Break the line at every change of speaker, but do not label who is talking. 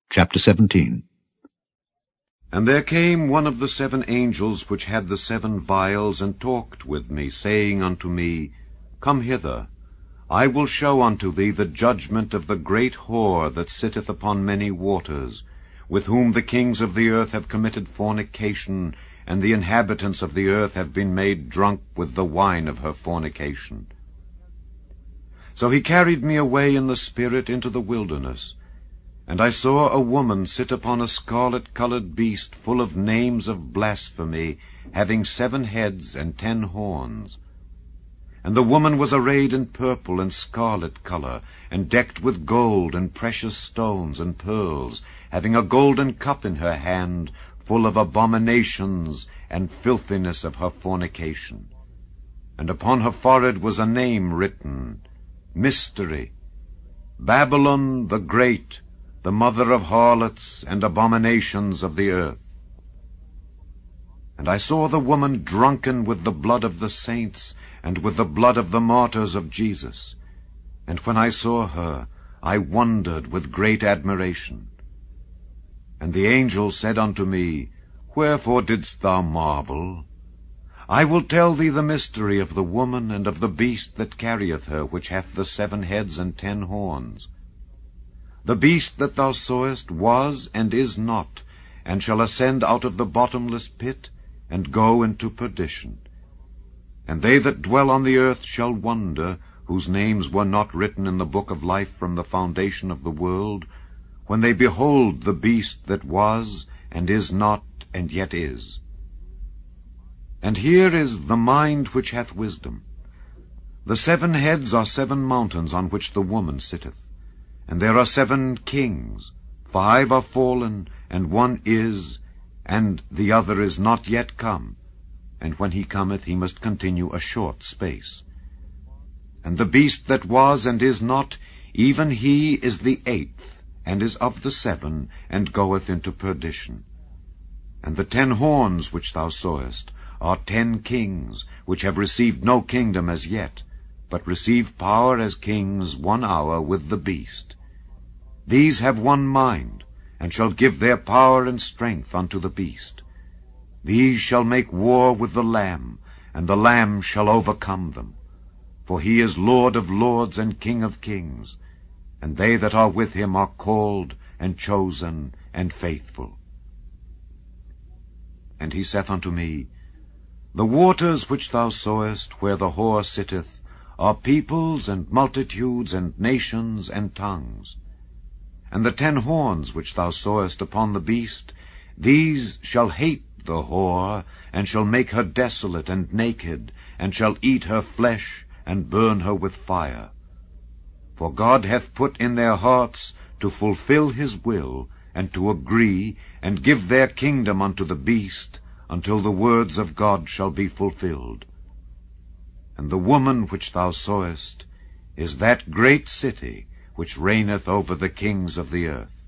Chapter 17.
And there came one of the 7 angels which had the 7 vials, and talked with me, saying unto me, Come hither, I will show unto thee the judgment of the great whore that sitteth upon many waters, with whom the kings of the earth have committed fornication, and the inhabitants of the earth have been made drunk with the wine of her fornication. So he carried me away in the spirit into the wilderness, and I saw a woman sit upon a scarlet-colored beast, full of names of blasphemy, having 7 heads and 10 horns. And the woman was arrayed in purple and scarlet color, and decked with gold and precious stones and pearls, having a golden cup in her hand, full of abominations and filthiness of her fornication. And upon her forehead was a name written, Mystery, Babylon the Great, the mother of harlots and abominations of the earth. And I saw the woman drunken with the blood of the saints, and with the blood of the martyrs of Jesus. And when I saw her, I wondered with great admiration. And the angel said unto me, Wherefore didst thou marvel? I will tell thee the mystery of the woman and of the beast that carrieth her, which hath the 7 heads and 10 horns. The beast that thou sawest was and is not, and shall ascend out of the bottomless pit, and go into perdition. And they that dwell on the earth shall wonder, whose names were not written in the book of life from the foundation of the world, when they behold the beast that was, and is not, and yet is. And here is the mind which hath wisdom. The 7 heads are 7 mountains on which the woman sitteth. And there are 7 kings, 5 are fallen, and 1 is, and the other is not yet come. And when he cometh, he must continue a short space. And the beast that was and is not, even he is the 8th, and is of the 7, and goeth into perdition. And the 10 horns which thou sawest are 10 kings, which have received no kingdom as yet, but receive power as kings 1 hour with the beast. These have 1 mind, and shall give their power and strength unto the beast. These shall make war with the Lamb, and the Lamb shall overcome them. For he is Lord of lords and King of kings, and they that are with him are called, and chosen, and faithful. And he saith unto me, The waters which thou sawest, where the whore sitteth, are peoples, and multitudes, and nations, and tongues. And the 10 horns which thou sawest upon the beast, these shall hate the whore, and shall make her desolate and naked, and shall eat her flesh, and burn her with fire. For God hath put in their hearts to fulfill his will, and to agree, and give their kingdom unto the beast, until the words of God shall be fulfilled. And the woman which thou sawest is that great city, which reigneth over the kings of the earth.